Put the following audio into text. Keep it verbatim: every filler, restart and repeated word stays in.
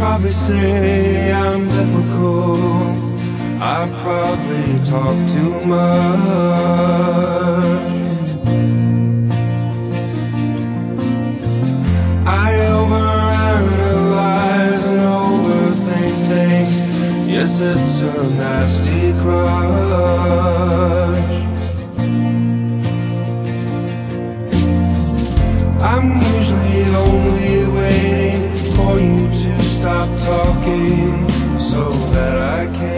probably say I'm difficult. I probably talk too much. I overanalyze and overthink things. Yes, it's a nasty crush. I'm usually only waiting for you to stop talking so that I can